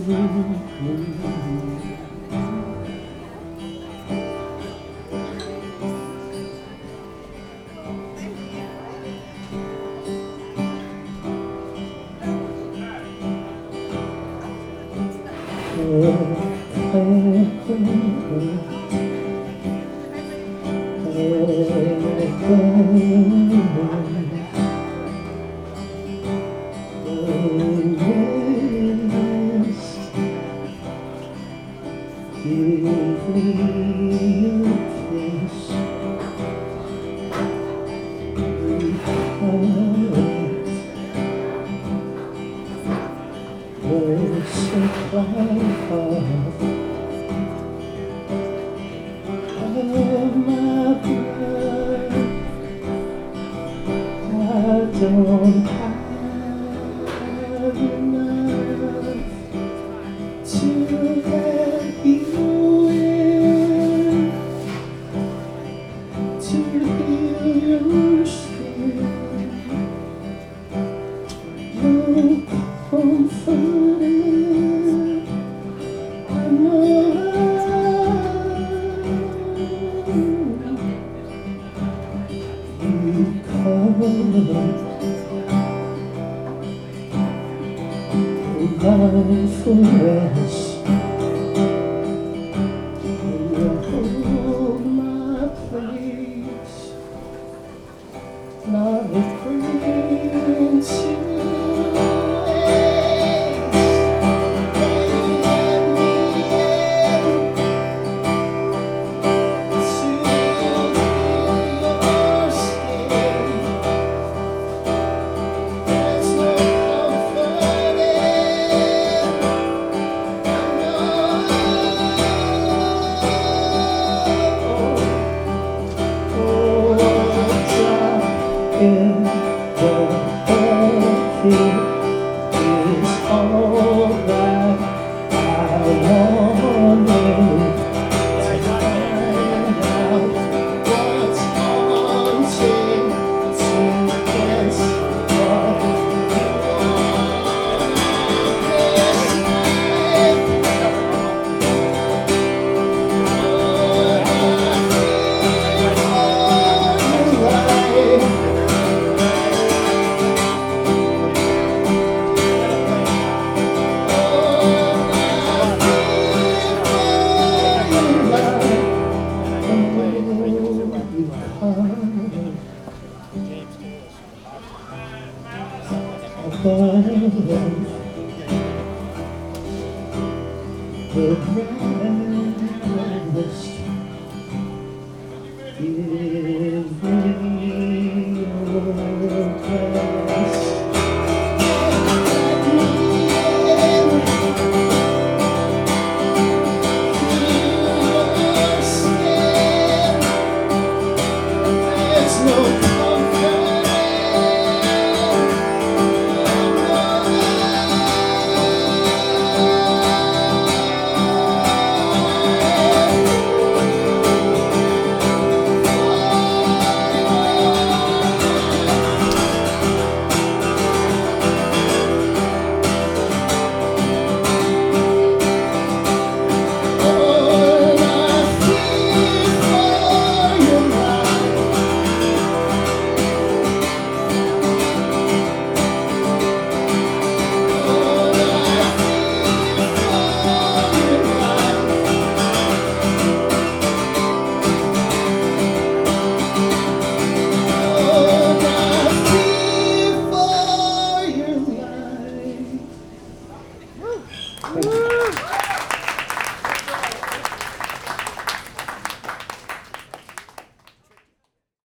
Don't have enough to let you in, to heal your skin. No comforting, I know. You come. Mindfulness, you hold my place, not afraid to in the bucket is all that I wanted to find out what's haunting, to guess what you want this night. The grandest, give me your best. There's no Thank you.